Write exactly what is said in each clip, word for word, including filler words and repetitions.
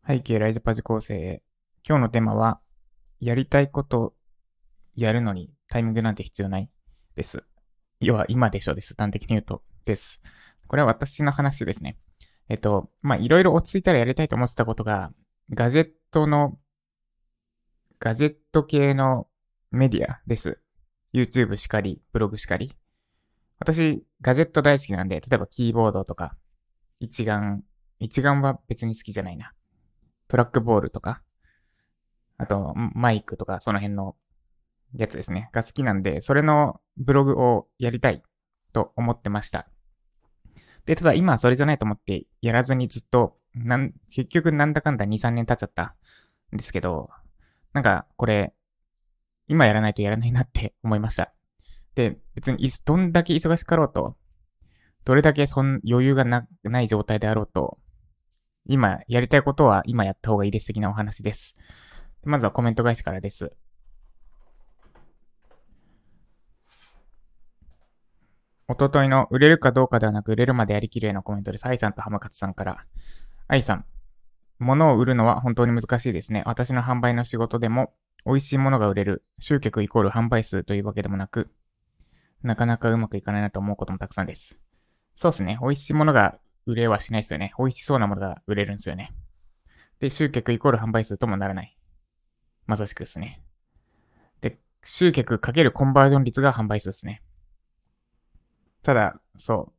背景ライジパジ構成へ。今日のテーマは、やりたいことやるのにタイミングなんて必要ないです。要は今でしょです。端的に言うと。です。これは私の話ですね。えっと、まあ、いろいろ落ち着いたらやりたいと思ってたことが、ガジェットの、ガジェット系のメディアです。YouTube しかり、ブログしかり。私、ガジェット大好きなんで、例えばキーボードとか、一眼、一眼は別に好きじゃないな。トラックボールとか、あと、マイクとか、その辺のやつですね。が好きなんで、それのブログをやりたいと思ってました。で、ただ今はそれじゃないと思ってやらずにずっと、なん、結局なんだかんだに、さんねん経っちゃったんですけど、なんかこれ、今やらないとやらないなって思いました。で、別にどんだけ忙しかろうと、どれだけそん余裕がなない状態であろうと、今やりたいことは今やった方がいいです的なお話です。まずはコメント返しからです。おとといの売れるかどうかではなく売れるまでやりきるへのコメントです。愛さんと浜勝さんから。愛さん、物を売るのは本当に難しいですね。私の販売の仕事でも、美味しいものが売れる、集客イコール販売数というわけでもなく、なかなかうまくいかないなと思うこともたくさんです。そうですね。美味しいものが売れはしないですよね。美味しそうなものが売れるんですよね。で、集客イコール販売数ともならない。まさしくですね。で、集客かけるコンバージョン率が販売数ですね。ただ、そう。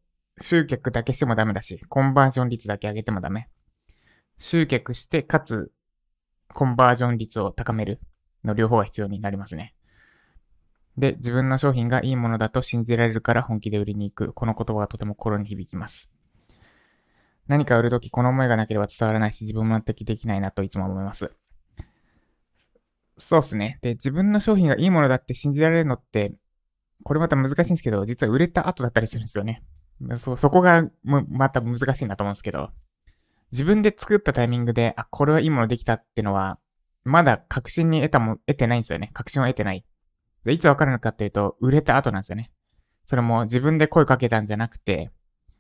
集客だけしてもダメだし、コンバージョン率だけ上げてもダメ。集客して、かつ、コンバージョン率を高めるの両方が必要になりますね。で、自分の商品がいいものだと信じられるから本気で売りに行く。この言葉がとても心に響きます。何か売るときこの思いがなければ伝わらないし、自分も納得できないなといつも思います。そうっすね。で、自分の商品がいいものだって信じられるのって、これまた難しいんですけど、実は売れた後だったりするんですよね。そ、そこがまた難しいなと思うんですけど、自分で作ったタイミングで、あ、これはいいものできたってのは、まだ確信に得たも、得てないんですよね。確信を得てない。いつわかるのかっていうと、売れた後なんですよね。それも自分で声かけたんじゃなくて、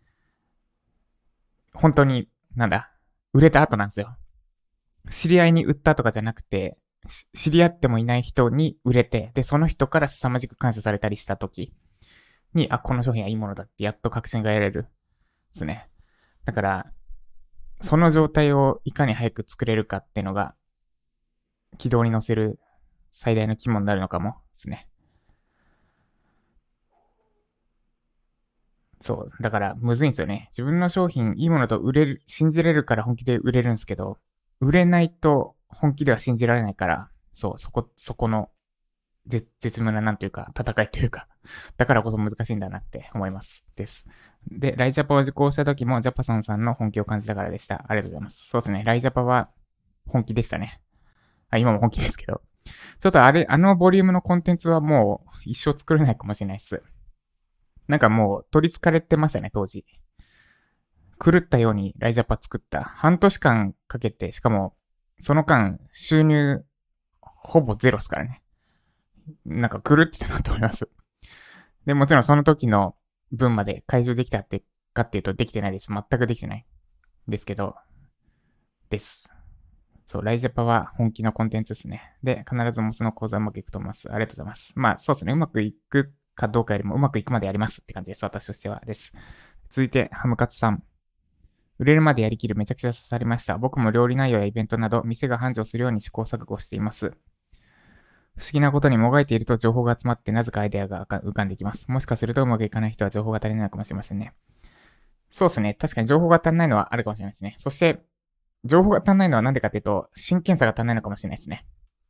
本当に、なんだ、売れた後なんですよ。知り合いに売ったとかじゃなくて、知り合ってもいない人に売れて、で、その人から凄まじく感謝されたりした時に、あ、この商品はいいものだってやっと確信が得られる。ですね。だから、その状態をいかに早く作れるかっていうのが、軌道に乗せる最大の肝になるのかもですね。そう。だから、むずいんですよね。自分の商品、いいものと売れる、信じれるから本気で売れるんですけど、売れないと本気では信じられないから、そう、そこ、そこの絶絶妙ななんというか、戦いというか、だからこそ難しいんだなって思います。です。で、ライジャパを受講した時も、ジャパソンさんの本気を感じたからでした。ありがとうございます。そうですね。ライジャパは本気でしたね。あ、今も本気ですけど。ちょっとあれ、あのボリュームのコンテンツはもう一生作れないかもしれないです。なんかもう取り憑かれてましたね、当時。狂ったようにライジャパ作った。半年間かけて、しかも、その間、収入、ほぼゼロですからね。なんか狂ってたなと思います。で、もちろんその時の分まで回収できたってかっていうとできてないです。全くできてない。ですけど、です。そう、ライジャパは本気のコンテンツですね。で、必ずモスの講座うまくいくと思います。ありがとうございます。まあ、そうですね。うまくいくかどうかよりもうまくいくまでやりますって感じです。私としてはです。続いて、ハムカツさん。売れるまでやりきるめちゃくちゃ刺さりました。僕も料理内容やイベントなど、店が繁盛するように試行錯誤しています。不思議なことにもがいていると情報が集まってなぜかアイデアが浮かんできます。もしかするとうまくいかない人は情報が足りないのかもしれませんね。そうですね。確かに情報が足りないのはあるかもしれないですね。そして、情報が足りないのはなんでかっていうと、真剣さが足りないのかもしれないですね。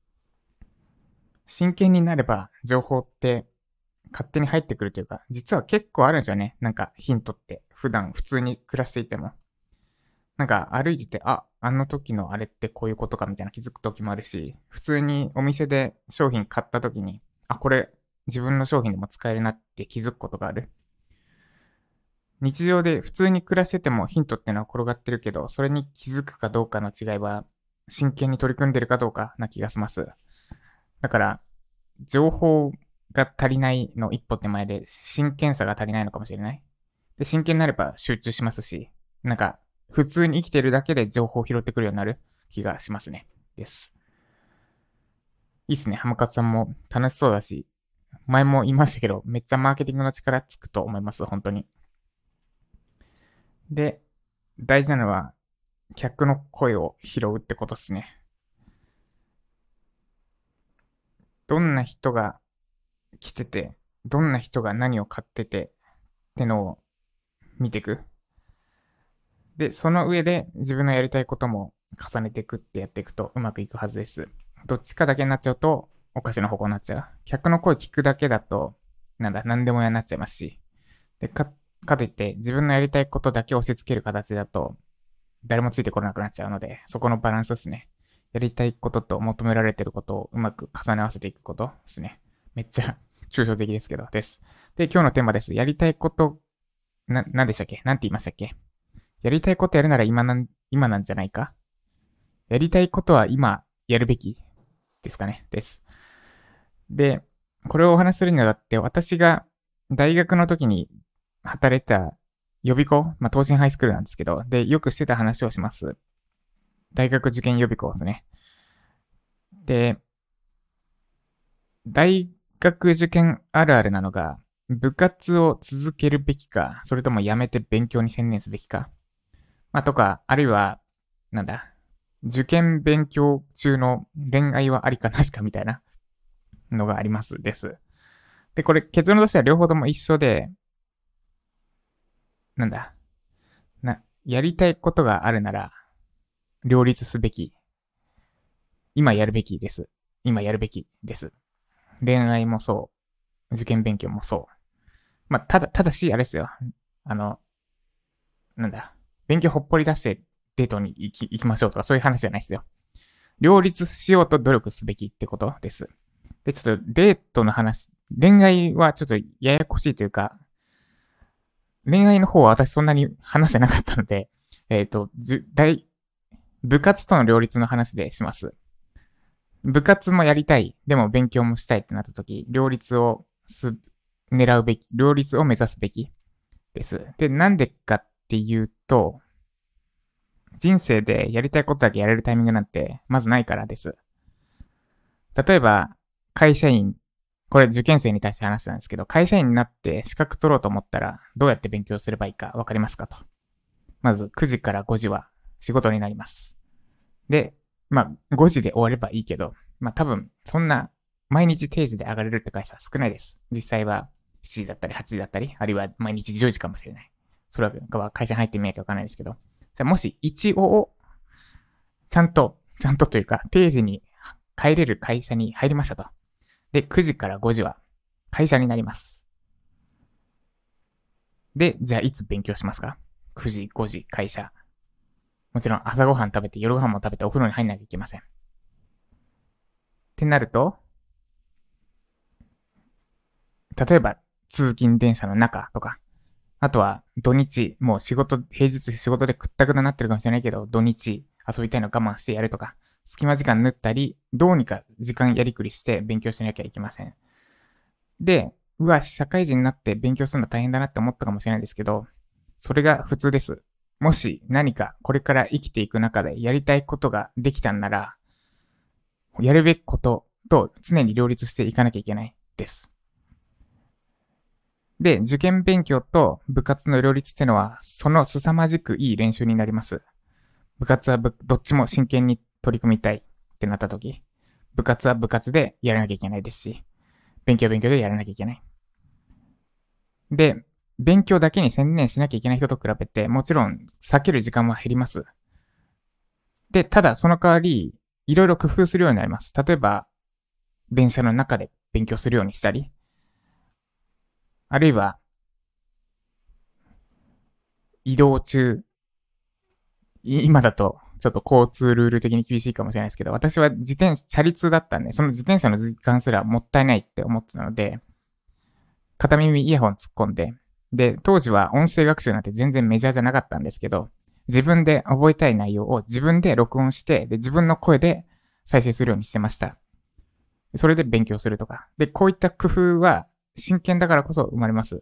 真剣になれば情報って勝手に入ってくるというか、実は結構あるんですよね。なんかヒントって。普段普通に暮らしていても。なんか歩いてて、あ、あの時のあれってこういうことかみたいな気づく時もあるし、普通にお店で商品買った時に、あ、これ自分の商品でも使えるなって気づくことがある。日常で普通に暮らしててもヒントってのは転がってるけど、それに気づくかどうかの違いは、真剣に取り組んでるかどうかな気がします。だから、情報が足りないの一歩手前で、真剣さが足りないのかもしれない。で、真剣になれば集中しますし、なんか、普通に生きてるだけで情報を拾ってくるようになる。 気がしますね。です。いいっすね。浜勝さんも楽しそうだし、前も言いましたけど、めっちゃマーケティングの力つくと思います。本当に。で、大事なのは、客の声を拾うってことっすね。どんな人が来てて、どんな人が何を買っててってのを見ていく。で、その上で自分のやりたいことも重ねていくってやっていくとうまくいくはずです。どっちかだけになっちゃうとおかしな方向になっちゃう。客の声聞くだけだと、なんだ、何でもやになっちゃいますし。で、か、かといって自分のやりたいことだけ押し付ける形だと、誰もついてこなくなっちゃうので、そこのバランスですね。やりたいことと求められてることをうまく重ね合わせていくことですね。めっちゃ抽象的ですけど、です。で、今日のテーマです。やりたいこと、な、なんでしたっけ？なんて言いましたっけ？やりたいことやるなら今なん、今なんじゃないか？やりたいことは今やるべきですかね？です。で、これをお話しするにあたって、私が大学の時に働いてた予備校、まあ、東進ハイスクールなんですけど、で、よくしてた話をします。大学受験予備校ですね。で、大学受験あるあるなのが、部活を続けるべきか、それともやめて勉強に専念すべきか。まあ、とか、あるいは、なんだ、受験勉強中の恋愛はありかなしかみたいなのがありますです。で、これ結論としては両方とも一緒で、なんだ、な、やりたいことがあるなら、両立すべき。今やるべきです。今やるべきです。恋愛もそう。受験勉強もそう。まあ、ただ、ただし、あれですよ。あの、なんだ、勉強ほっぽり出してデートに行き、行きましょうとかそういう話じゃないですよ。両立しようと努力すべきってことです。で、ちょっとデートの話、恋愛はちょっとややこしいというか、恋愛の方は私そんなに話してなかったので、えっ、ー、と、大、部活との両立の話でします。部活もやりたい、でも勉強もしたいってなった時、両立をす、狙うべき、両立を目指すべきです。で、なんでかっていうと、人生でやりたいことだけやれるタイミングなんて、まずないからです。例えば、会社員、これ受験生に対して話したんですけど、会社員になって資格取ろうと思ったら、どうやって勉強すればいいかわかりますかと。まず、くじからごじは仕事になります。で、まあ、ごじで終わればいいけど、まあ多分、そんな、毎日定時で上がれるって会社は少ないです。実際はしちじだったりはちじだったり、あるいは毎日じゅうじかもしれない。それは会社に入ってみなきゃわかんないですけど。じゃあもし一応、ちゃんと、ちゃんとというか、定時に帰れる会社に入りましたと。で、くじからごじは会社になります。で、じゃあいつ勉強しますか？ く 時、ごじ、会社。もちろん朝ごはん食べて夜ごはんも食べてお風呂に入んなきゃいけません。ってなると、例えば通勤電車の中とか、あとは土日、もう仕事、平日仕事でくったくなってるかもしれないけど、土日遊びたいの我慢してやるとか、隙間時間縫ったり、どうにか時間やりくりして勉強しなきゃいけません。で、うわ、社会人になって勉強するの大変だなって思ったかもしれないですけど、それが普通です。もし何かこれから生きていく中でやりたいことができたんなら、やるべきことと常に両立していかなきゃいけないです。で、受験勉強と部活の両立ってのは、その凄まじくいい練習になります。部活はぶどっちも真剣に取り組みたいってなった時、部活は部活でやらなきゃいけないですし、勉強は勉強でやらなきゃいけない。で、勉強だけに専念しなきゃいけない人と比べて、もちろん避ける時間は減ります。で、ただその代わり、いろいろ工夫するようになります。例えば、電車の中で勉強するようにしたり、あるいは、移動中、今だとちょっと交通ルール的に厳しいかもしれないですけど、私は自転車、チャリ通だったんで、その自転車の時間すらもったいないって思ってたので、片耳イヤホン突っ込んで、で、当時は音声学習なんて全然メジャーじゃなかったんですけど、自分で覚えたい内容を自分で録音して、で、自分の声で再生するようにしてました。それで勉強するとか。で、こういった工夫は真剣だからこそ生まれます。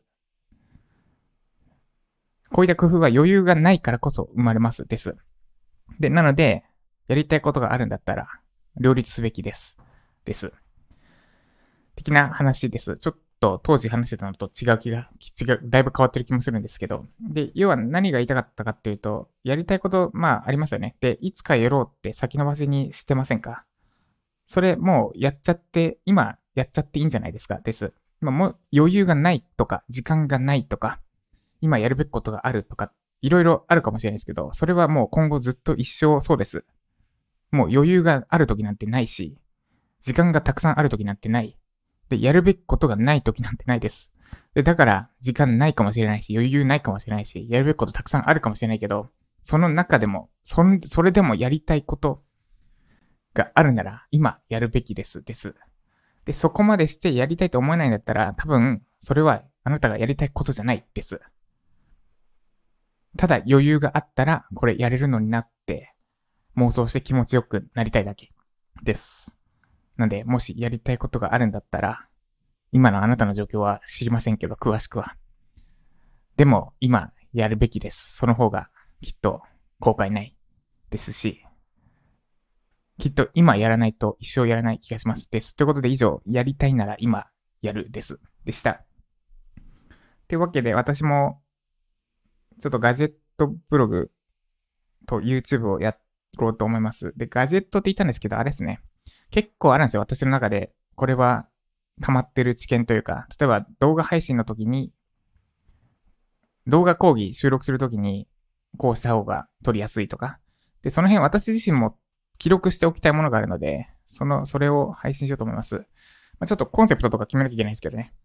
こういった工夫は余裕がないからこそ生まれますです。で、なので、 やりたいことがあるんだったら、両立すべきです。です。的な話です。ちょっと当時話してたのと違う気が、違う、だいぶ変わってる気もするんですけど。で、要は何が言いたかったかっていうと、やりたいこと、まあありますよね。で、いつかやろうって先延ばしにしてませんか？それもうやっちゃって、今やっちゃっていいんじゃないですか？です。まあ、もう余裕がないとか、時間がないとか、今やるべきことがあるとか、いろいろあるかもしれないですけど、それはもう今後ずっと一生そうです。もう余裕がある時なんてないし、時間がたくさんある時なんてない。で、やるべきことがない時なんてないです。で、だから、時間ないかもしれないし、余裕ないかもしれないし、やるべきことたくさんあるかもしれないけど、その中でも、そん、それでもやりたいことがあるなら、今やるべきです、です。で、そこまでしてやりたいと思わないんだったら、多分、それはあなたがやりたいことじゃないです。ただ余裕があったら、これやれるのになって妄想して気持ちよくなりたいだけです。なんで、もしやりたいことがあるんだったら、今のあなたの状況は知りませんけど、詳しくは。でも、今やるべきです。その方がきっと後悔ないですし、きっと今やらないと一生やらない気がします。です。ということで以上、やりたいなら今やるです。でした。というわけで、私もちょっとガジェットブログと YouTube をやろうと思います。で、ガジェットって言ったんですけど、あれですね。結構あるんですよ。私の中で。これは溜まってる知見というか、例えば動画配信の時に、動画講義収録するときに、こうした方が撮りやすいとか。で、その辺私自身も記録しておきたいものがあるので、その、それを配信しようと思います。まあ、ちょっとコンセプトとか決めなきゃいけないんですけどね。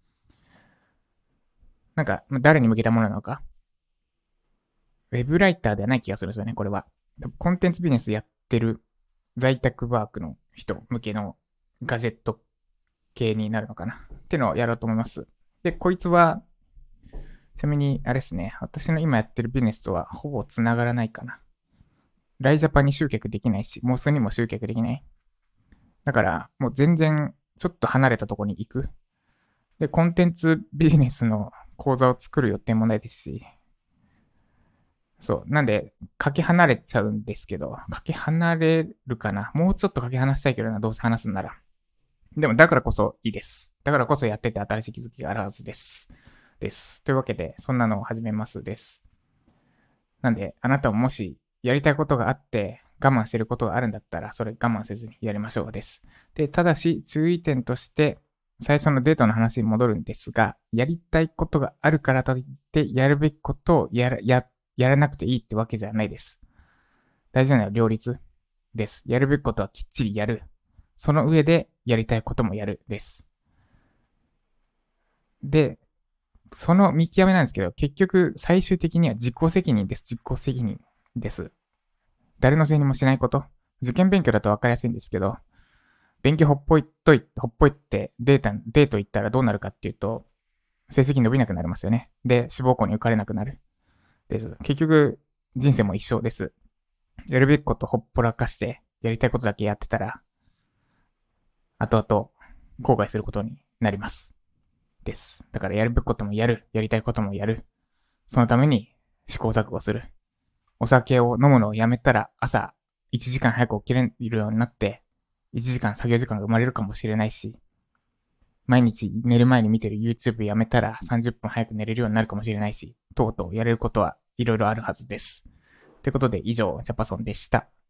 なんか、誰に向けたものなのか。ウェブライターではない気がするんですよね、これは。コンテンツビジネスやってる在宅ワークの人向けのガジェット系になるのかなっていうのをやろうと思います。で、こいつは、ちなみに、あれですね、私の今やってるビジネスとはほぼ繋がらないかな。ライジャパンに集客できないし、モスにも集客できない。だから、もう全然、ちょっと離れたところに行く。で、コンテンツビジネスの講座を作る予定もないですし、そう。なんで、かけ離れちゃうんですけど、かけ離れるかな。もうちょっとかけ離したいけどな、どうせ話すんなら。でも、だからこそいいです。だからこそやってて新しい気づきがあるはずです。です。というわけで、そんなのを始めますです。なんで、あなたももしやりたいことがあって我慢してることがあるんだったら、それ我慢せずにやりましょうです。で、ただし注意点として、最初のデートの話に戻るんですが、やりたいことがあるからといってやるべきことをやら、や、やらなくていいってわけじゃないです。大事なのは両立です。やるべきことはきっちりやる。その上でやりたいこともやるです。で、その見極めなんですけど、結局最終的には自己責任です。自己責任です。誰のせいにもしないこと。受験勉強だと分かりやすいんですけど、勉強ほっぽいとい、ほっぽいってデータ、デート行ったらどうなるかっていうと、成績伸びなくなりますよね。で、志望校に受かれなくなる。です。結局、人生も一緒です。やるべきことほっぽらかして、やりたいことだけやってたら、後々、後悔することになります。です。だからやるべきこともやる。やりたいこともやる。そのために試行錯誤する。お酒を飲むのをやめたら朝いちじかん早く起きれるようになって、いちじかん作業時間が生まれるかもしれないし、毎日寝る前に見てる YouTube やめたらさんじゅっぷん早く寝れるようになるかもしれないし、とうとうやれることはいろいろあるはずです。ということで以上、ジャパソンでした。